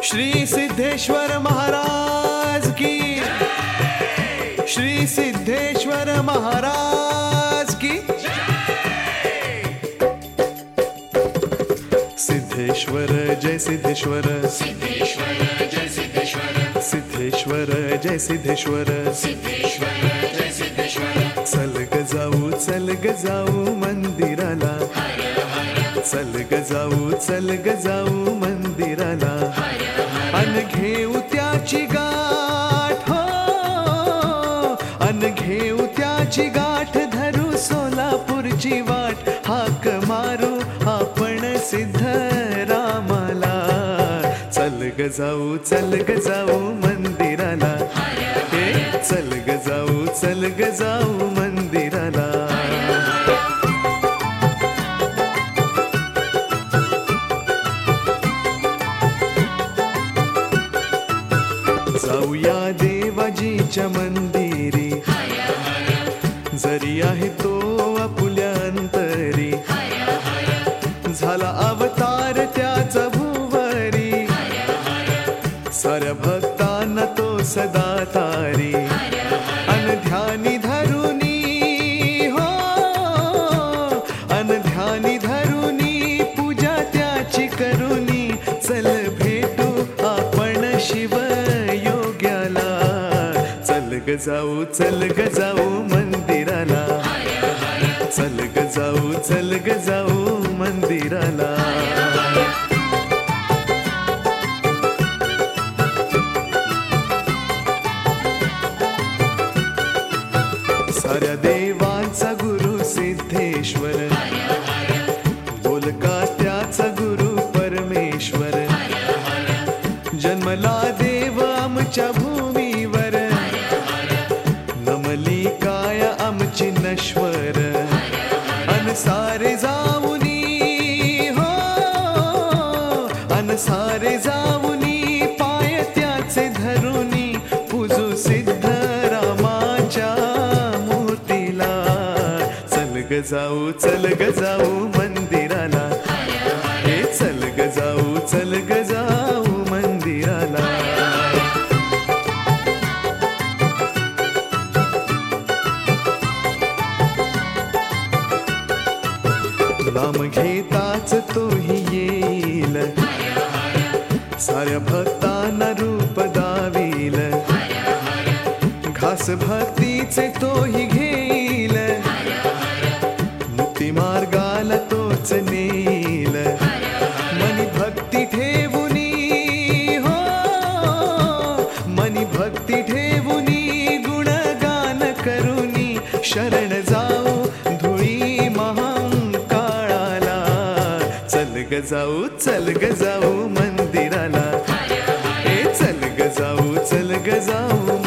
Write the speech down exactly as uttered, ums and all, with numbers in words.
श्री सिद्धेश्वर महाराज की, श्री सिद्धेश्वर महाराज की। सिद्धेश्वर जय सिद्धेश्वर, सिद्धेश्वर जय सिद्धेश्वर, सिद्धेश्वर जय सिद्धेश्वर, सिद्धेश्वर जय सिद्धेश्वर। चल ग जाऊ चल ग जाऊ मंदिराला, चल ग जाऊ चल ग जाऊ मंदिराला, अन घेऊ त्याची गाठ हो, अन घेऊ त्याची गाठ, धरू सोलापूरची वाट, हाक मारू आपण सिद्धरामाला। चल ग जाऊ चल ग जाऊ मंदिराला, हे चल ग जाऊ चल ग जाऊ मंदिराला। जाऊया देवाजीच्या मंदिरी, जरी आहे तो आपुल्या अंतरी, झाला अवतार त्याचा भुवरी, साऱ्या भक्तांना तो सदा तारी, अन ध्यानी धरुनी हो, अन ध्यानी धरुनी, पूजा त्याची करुनी, चल भेटू आपण शिव योग्याला। चल ग जाऊ चल ग जाऊ मंदिराला, चल ग जाऊ चल ग जाऊ मंदिराला। साऱ्या देवांचा गुरु सिद्धेश्वर, बोलका त्याचा गुरु परमेश्वर, जन्मला देव आमच्या भूमीवर, नमली काय आमची नश्वर, अन सारे जाऊनी हो, अन सारे जाऊनी, पाय त्याचे धरुनी, पूजू सिद्धरामाच्या मूर्तीला। चल ग जाऊ चल ग जाऊ मंदिराला, हे चल ग जाऊ चल ग जाऊ मंदिराला। नाम घेताच तोही येईल, साऱ्या भक्तांना रूप दावील, घास भक्तीचे तोही घेईल, मुक्ती मार्गाला तोच नेईल, मनी भक्ती ठेवुनी हो, मनी भक्ती ठेवुनी, गुणगान करुनी, शरण जाऊ धुळी महाकाळाला। चल ग जाऊ चल ग जाऊ मंदिराला, हे चल ग जाऊ चल ग जाऊ